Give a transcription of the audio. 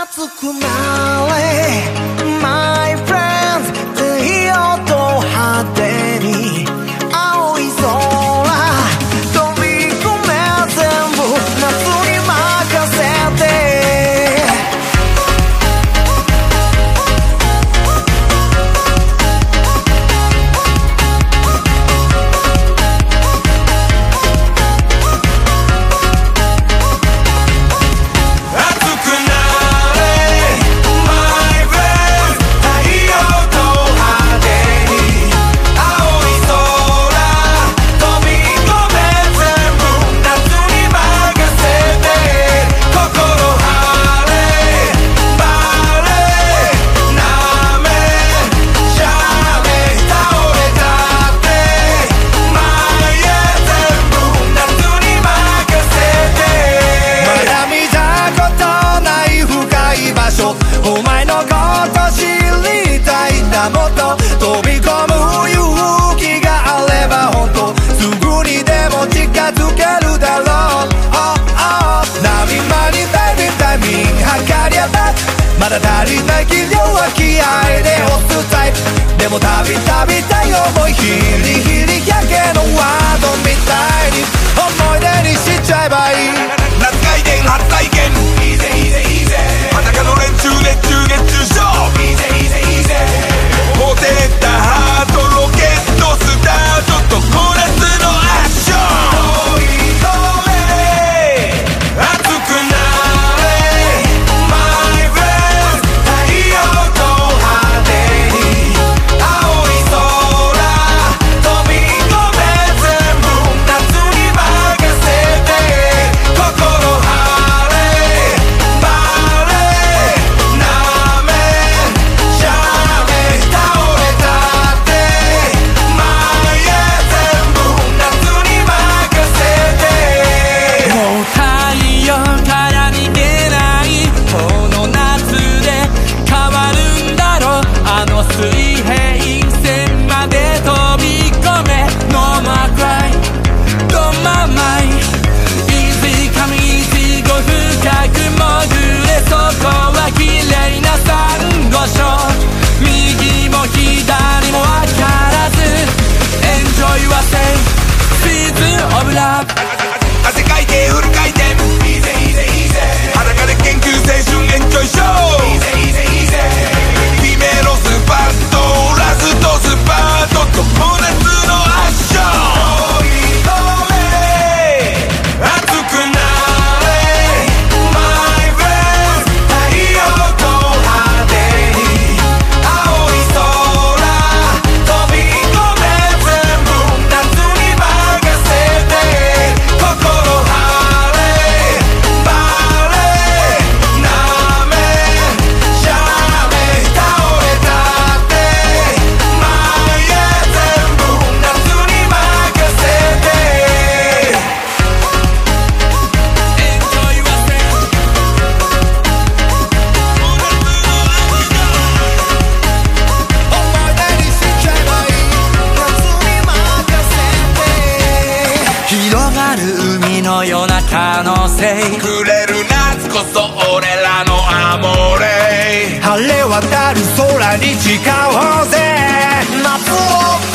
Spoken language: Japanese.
熱くなれ My friends 太陽と果てに青い空飛び込め全部夏に任せてお前のこと知りたいんだもっと飛び込む勇気があれば本当すぐにでも近づけるだろう、波間にベイビータイミング測り合ったまだ足りない気量は気合で押すタイプでもたびたびたい思いヒリヒリ焼けのワードみたいに思い出にしちゃえばいい夏回転初体験いいぜいいぜいいぜ裸の連中熱中症いいぜいいぜいいぜ持てたハートロケットスタートとコラスのアクション飛び込め熱くなれ My friends 太陽と果てに青い空飛び込め全部夏に任せて心晴れバレなめしゃべ倒れたって前へ全部夏に任せてもう太陽から逃げないこの夏で変わるんだろうあの水平線まで飛び込め No more cry Don't mind Easy come easy go 深く潜れそこは綺麗なサンゴ礁右も左も分からず Enjoy yourself Season of love 汗かいてフル回転いいぜいいぜいいぜ裸で研究青春エンジョイショーいいぜいいぜいいぜリメロスパッドラストスパートとコナスのアクション飛び込め熱くなれ My friends 太陽と果てに青い空飛び込め全部夏に任せて心晴れバレなめしゃべ倒れたって前へ全部夏に任せて Enjoy yourself 思い出にしちゃえばいい夏に任せて広がる海のような可能性くれる夏こそ俺らのアモーレ晴れ渡る空に誓おうぜ夏を